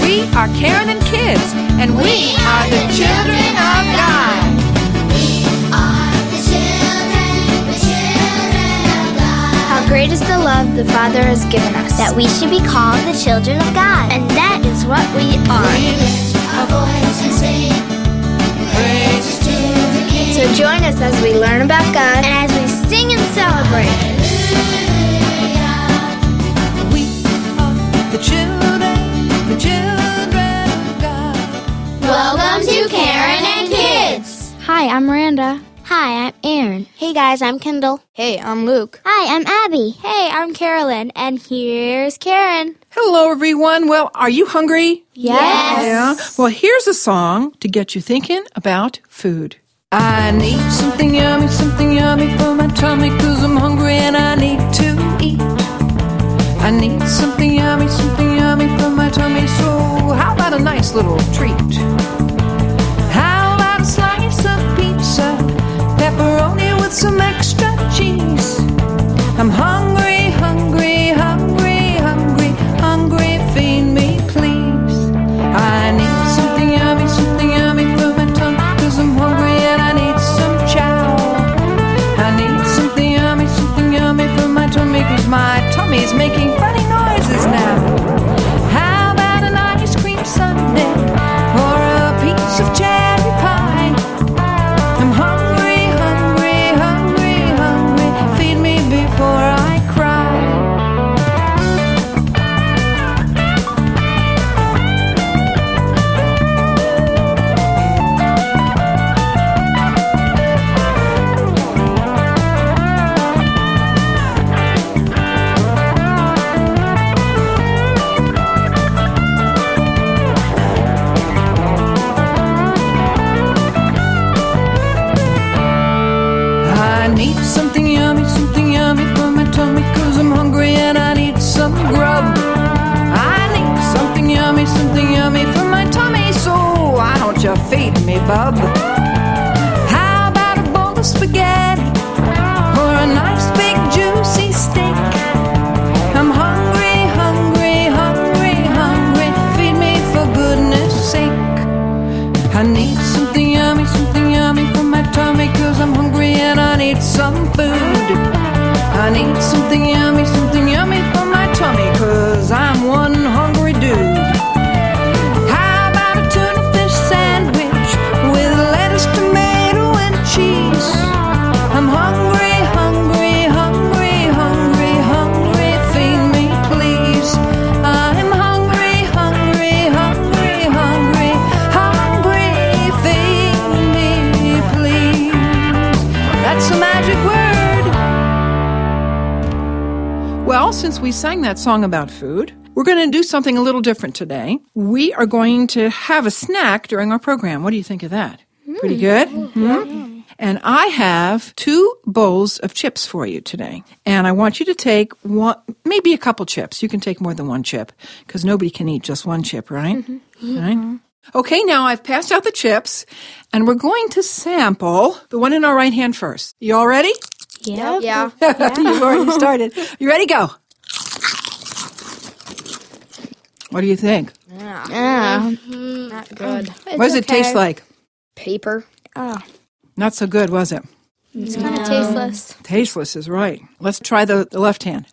We are Karen and Kids, and we are the children of God. We are the children of God. How great is the love the Father has given us, That we should be called the children of God. and that is what we are. We lift our voice and sing praises to the King. So join us as we learn about God and as we sing and celebrate. We are the children of God. Welcome to Karen and Kids. Hi, I'm Miranda. Hi, I'm Aaron. Hey guys, I'm Kendall. Hey, I'm Luke. Hi, I'm Abby. Hey, I'm Carolyn. And here's Karen. Hello, everyone. Well, are you hungry? Yes. Yeah. Well, here's a song to get you thinking about food. I need something yummy for my tummy, 'cause I'm hungry and I need to eat. I need something yummy for my tummy, so how about a nice little treat? How about a slice of pizza, pepperoni with some extra cheese? I'm hungry, feed me please. I need something yummy for my tummy, 'cause I'm hungry and I need some chow. I need something yummy for my tummy, 'cause my tummy's making funny noises now. How about an ice cream sundae or a piece of cherry pie? I'm hungry, feed me before I cry. I need something yummy for my tummy, 'cause I'm hungry and I need some grub. I need something yummy for my tummy, so why don't you feed me, bub? How about a bowl of spaghetti or a nice big juicy steak? I'm hungry, feed me for goodness sake. I need something yummy for my tummy, 'cause I'm hungry and I need some food. I need something yummy for my tummy, 'cause I'm one hungry dude. How about a tuna fish sandwich with lettuce, tomato, and cheese? I'm hungry, feed me please. I'm hungry, feed me please. That's a magic word. Well, since we sang that song about food, we're going to do something a little different today. We are going to have a snack during our program. What do you think of that? Pretty good? Mm-hmm. And I have 2 bowls of chips for you today. And I want you to take one, maybe a couple chips. You can take more than 1 chip, because nobody can eat just 1 chip, right? Mm-hmm. Right? Okay, now I've passed out the chips, and we're going to sample the one in our right hand first. You all ready? Yeah. You've already started. You ready? Go. What do you think? Not good. What does it taste like? Paper. Oh, Not so good, was it? it's kind of tasteless. Tasteless is right. Let's try the left hand.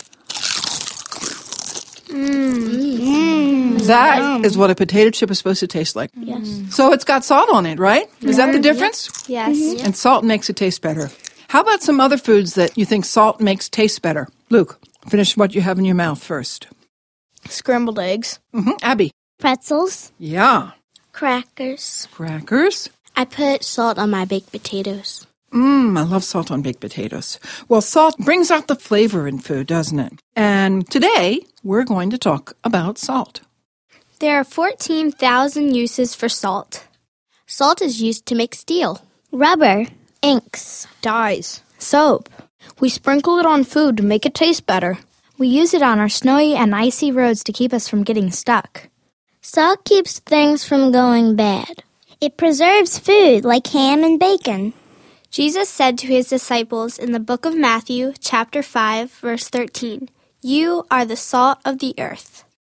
That is what a potato chip is supposed to taste like. Yes. So it's got salt on it, right? Is that the difference? Yes. And salt makes it taste better. How about some other foods that you think salt makes taste better? Luke, finish what you have in your mouth first. Scrambled eggs. Abby. Pretzels. Yeah. Crackers. Crackers. I put salt on my baked potatoes. I love salt on baked potatoes. Well, salt brings out the flavor in food, doesn't it? And today, we're going to talk about salt. There are 14,000 uses for salt. Salt is used to make steel, rubber, inks, Dyes. Soap. We sprinkle it on food to make it taste better. We use it on our snowy and icy roads to keep us from getting stuck. Salt keeps things from going bad. It preserves food like ham and bacon. Jesus said to his disciples in the book of Matthew, chapter 5, verse 13, "You are the salt of the earth."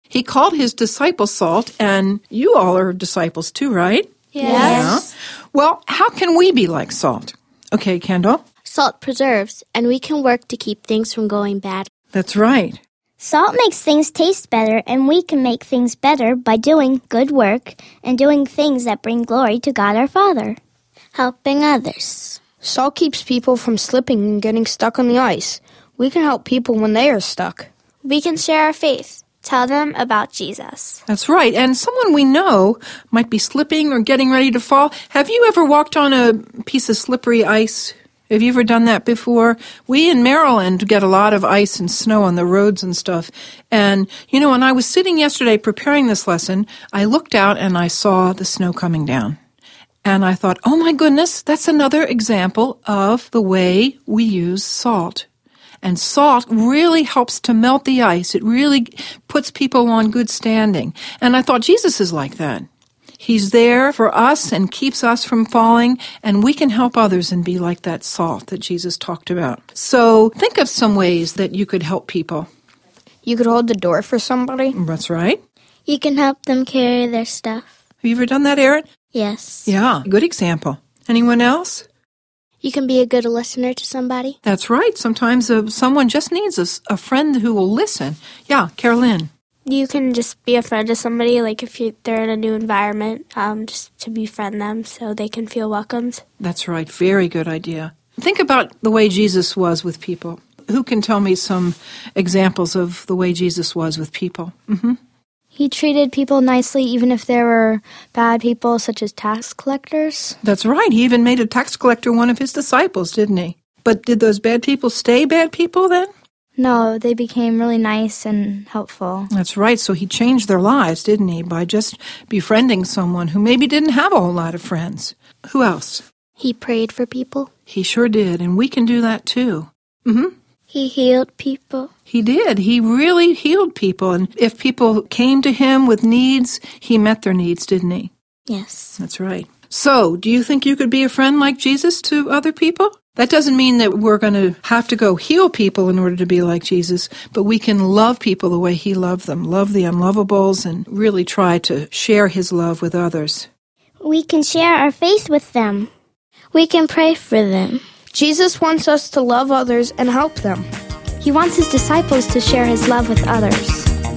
He called his disciples salt, and you all are disciples too, right? Yes. Yeah. Well, how can we be like salt? Okay, Kendall? Salt preserves, and we can work to keep things from going bad. That's right. Salt makes things taste better, and we can make things better by doing good work and doing things that bring glory to God our Father. Helping others. Salt keeps people from slipping and getting stuck on the ice. We can help people when they are stuck. We can share our faith. Tell them about Jesus. That's right. And someone we know might be slipping or getting ready to fall. Have you ever walked on a piece of slippery ice? Have you ever done that before? We in Maryland get a lot of ice and snow on the roads and stuff. And, when I was sitting yesterday preparing this lesson, I looked out and I saw the snow coming down. And I thought, oh my goodness, that's another example of the way we use salt. And salt really helps to melt the ice. It really puts people on good standing. And I thought Jesus is like that. He's there for us and keeps us from falling, and we can help others and be like that salt that Jesus talked about. So think of some ways that you could help people. You could hold the door for somebody. That's right. You can help them carry their stuff. Have you ever done that, Erin? Yes. Yeah, good example. Anyone else? You can be a good listener to somebody. That's right. Sometimes someone just needs a friend who will listen. Yeah, Carolyn. You can just be a friend to somebody, like if they're in a new environment, just to befriend them so they can feel welcomed. That's right. Very good idea. Think about the way Jesus was with people. Who can tell me some examples of the way Jesus was with people? Mm-hmm. He treated people nicely even if there were bad people such as tax collectors. That's right. He even made a tax collector one of his disciples, didn't he? But did those bad people stay bad people then? No, they became really nice and helpful. That's right. So he changed their lives, didn't he, by just befriending someone who maybe didn't have a whole lot of friends. Who else? He prayed for people. He sure did, and we can do that too. Mm-hmm. He healed people. He did. He really healed people. And if people came to him with needs, he met their needs, didn't he? Yes. That's right. So, do you think you could be a friend like Jesus to other people? That doesn't mean that we're going to have to go heal people in order to be like Jesus, but we can love people the way he loved them, love the unlovables, and really try to share his love with others. We can share our faith with them. We can pray for them. Jesus wants us to love others and help them. He wants his disciples to share his love with others.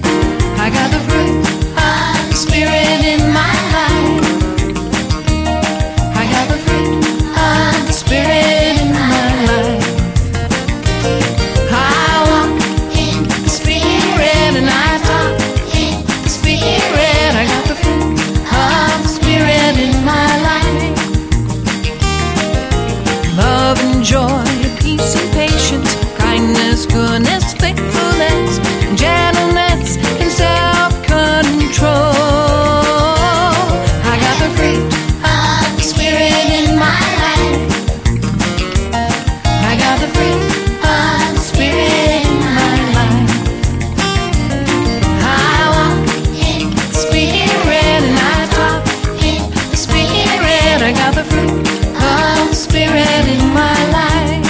I got the fruit of the Spirit in my life. I got the fruit of the Spirit in my life. I walk in the Spirit and I talk in the Spirit. I got the fruit of the Spirit in my life. Love and joy, peace and patience, kindness, goodness, faithfulness, gentleness, and self-control. I got the fruit of the Spirit in my life. I got the fruit of the Spirit in my life. I walk in the Spirit and I talk in the Spirit. I got the fruit of the Spirit in my life.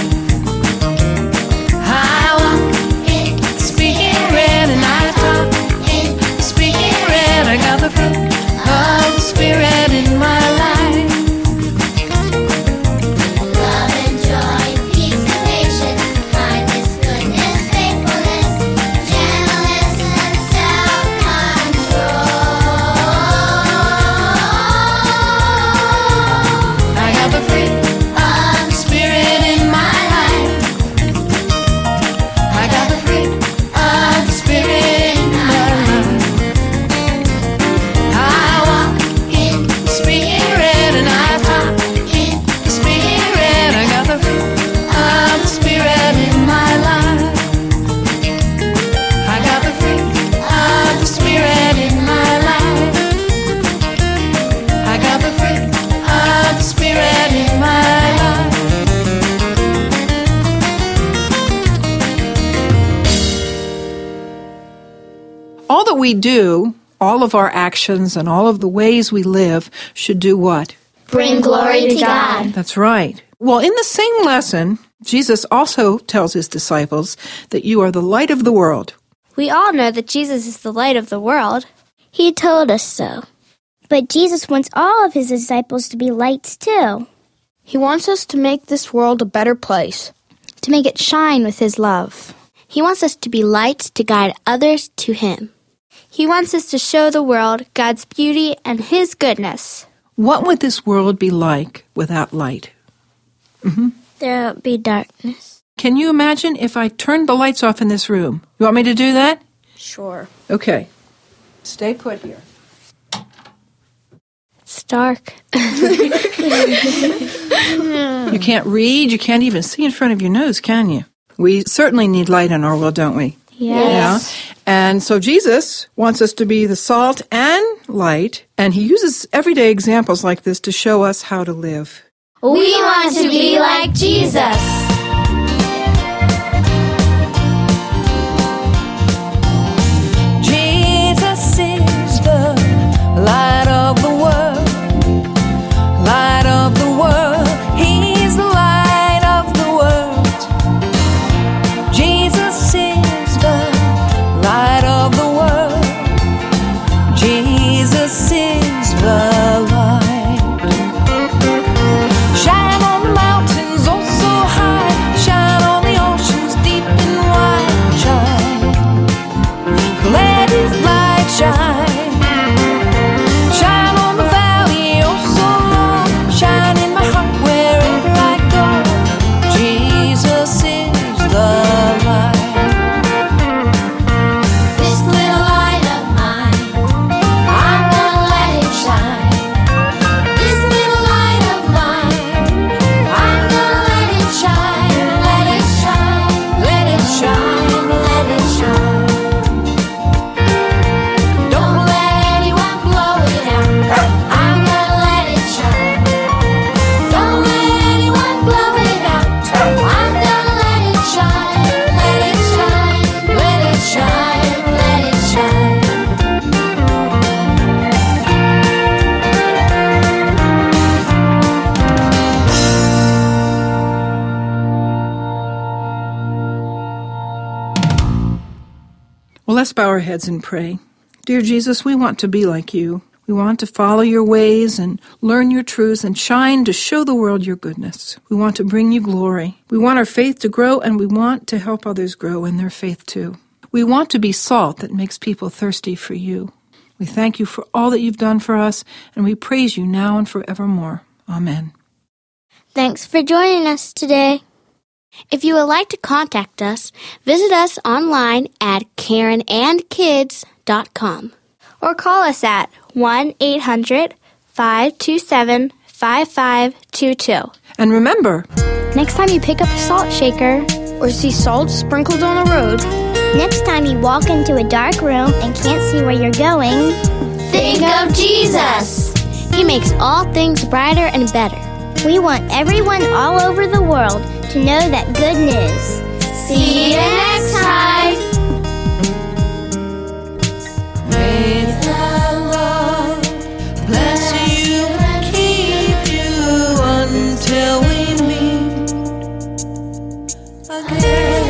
All that we do, all of our actions and all of the ways we live should do what? Bring glory to God. That's right. Well, in the same lesson, Jesus also tells his disciples that you are the light of the world. We all know that Jesus is the light of the world. He told us so. But Jesus wants all of his disciples to be lights too. He wants us to make this world a better place, to make it shine with his love. He wants us to be lights to guide others to him. He wants us to show the world God's beauty and his goodness. What would this world be like without light? There'll be darkness. Can you imagine if I turned the lights off in this room? You want me to do that? Sure. Okay. Stay put here. It's dark. You can't read, you can't even see in front of your nose, can you? We certainly need light in our world, don't we? Yes. Yeah. And so Jesus wants us to be the salt and light, and he uses everyday examples like this to show us how to live. We want to be like Jesus. Jesus is the light of the world, light of the world. He's the light of the world. Jesus is the light of the world. Jesus is the light. Shine on the mountains, oh so high. Shine on the oceans, deep and wide. Shine. Let his light shine. Shine on the valley, oh so long. Shine in my heart wherever I go. Jesus is the light. This little light of mine, I'm gonna let it shine. This little light of mine, I'm gonna let it shine. Let it shine, let it shine, let it shine. Don't let anyone blow it out. I'm gonna let it shine. Don't let anyone blow it out. I'm gonna let it shine. Let it shine. Let it shine. Let it shine. Well, let's bow our heads and pray. Dear Jesus, we want to be like you. We want to follow your ways and learn your truths and shine to show the world your goodness. We want to bring you glory. We want our faith to grow, and we want to help others grow in their faith too. We want to be salt that makes people thirsty for you. We thank you for all that you've done for us, and we praise you now and forevermore. Amen. Thanks for joining us today. If you would like to contact us, visit us online at KarenandKids.com. Or call us at 1-800-527-5522. And remember, Next time you pick up a salt shaker or see salt sprinkled on the road, Next time you walk into a dark room and can't see where you're going, Think of Jesus. He makes all things brighter and better. we want everyone all over the world to know that good news. See you next time. May the Lord bless you and keep you until we meet again.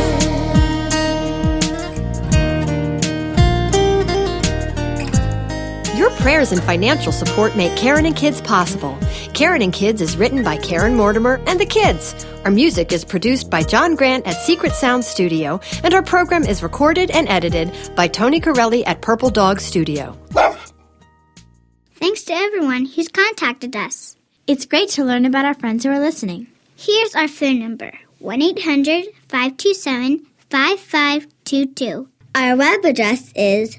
Your prayers and financial support make Karen and Kids possible. Karen and Kids is written by Karen Mortimer and the kids. Our music is produced by John Grant at Secret Sound Studio, and our program is recorded and edited by Tony Corelli at Purple Dog Studio. Thanks to everyone who's contacted us. It's great to learn about our friends who are listening. Here's our phone number, 1-800-527-5522. Our web address is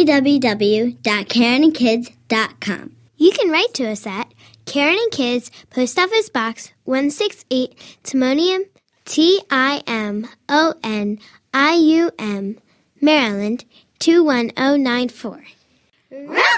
www.karenandkids.com. You can write to us at Karen and Kids, Post Office Box 168, Timonium, Timonium, Maryland 21094.